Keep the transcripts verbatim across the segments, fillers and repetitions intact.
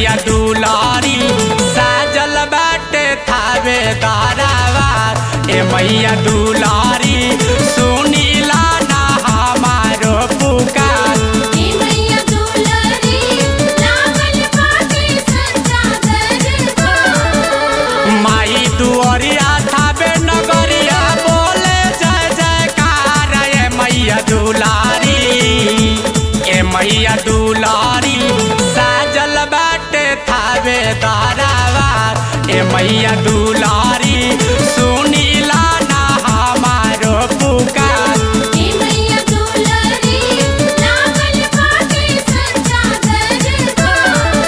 मैया दुलारी साजल बाटे थावे दरबार। ए मैया दुलारी सुनीला ना हमारो पुकार। ए मैया दुलारी लागल बाटे सच्चा दरबार। माई दुआरिया थावे नगरिया बोले जय जयकार। ए मैया दुलारी ए मैया दुलारी साजल बाटे थावे दरबार। ए मैया दुलारी सुनीला ना हमारो पुकार। ए मैया दुलारी लागल बाटे सच्चा दरबार।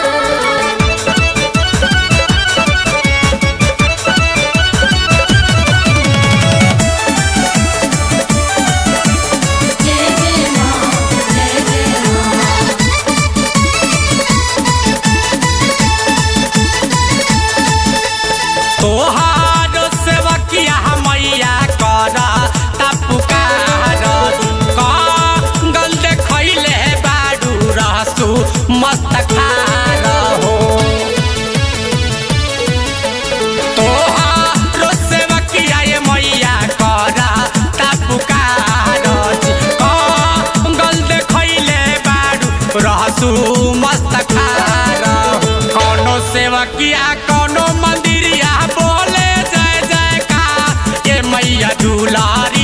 जय जय मां जय जय मां। तोहारो सेवकिया मैया कर तपुकार। कंगल देखैले बारू रहसु मस्त खार हो। तोहारो सेवकिया ये मैया कर तपुकार। कंगल देखैले बारू रहसु मस्त खार। कौनो सेवकिया कौनो मंदिरिया बोले जय जयकार। ये मैया दुलारी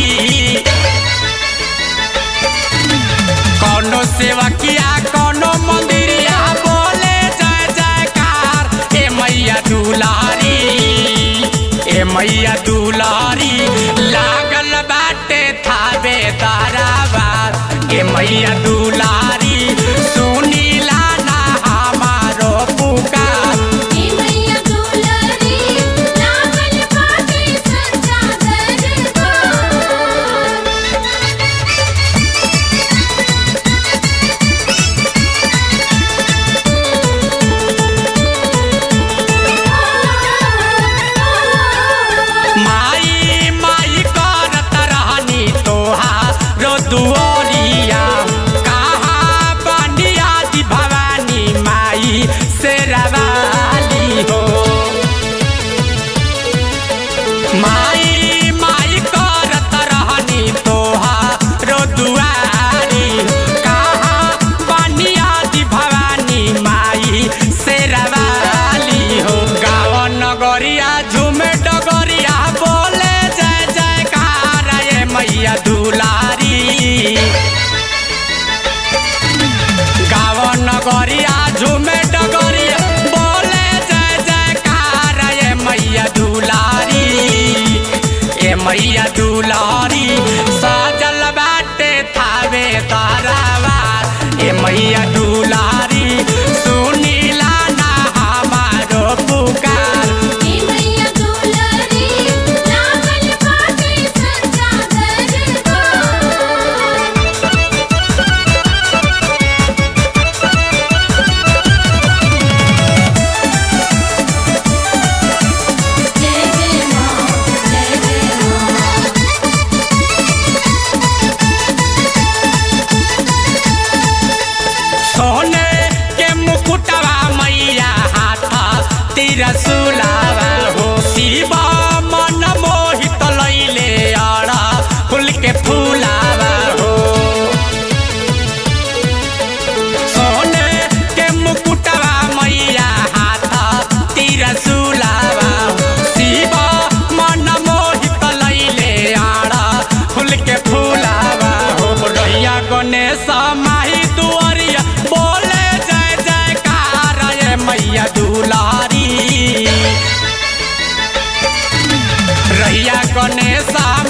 कौनो सेवकिया कौनो मंदिरिया बोले जय जयकार। ए मैया दुलारी ए मैया दुलारी लागल बाटे थावे दरबार। ए मैया दुलारी सुनीला ना हमारो पुकार। ए मैया दुलारी लागल बाटे सच्चा दरबार। माई माई करत रहनी तोहारो दुआरिया। कहाँ बनिया दी भवानी माई शेरवाली हो। माई माई करत रहनी तोहारो दुआरी। कहाँ बनिया दी भवानी माई शेरवाली हो। गाँव नगरिया झूमे डगरिया बोले जय जयकार। ये मैया दुलारी गाँव नगरिया झूमे डगरिया बोले जय जयकार। ये मैया दुलारी ए मैया दुलारी साजल बाटे थावे दरबार। ए मैया दुलारी सुनीला ना हमारो पुकार। ए मैया दुलारी लागल बाटे सच्चा दरबार। जय जय मां जय जय मां। सोने के मुकुटवा मैया हाथ तिरसुलावा हो। शिवा मन मोहित लैले अड़ा फूल के फूलावा हो। सोने के मुकुटवा मैया हाथ तिरसुलावा हो। शिवा मन मोहित लैले अड़ा फूल के फूलावा हो। रैया गणेश माही दुआरिया बोले जय जयकार। ये मैया दुलारी रैया गणेश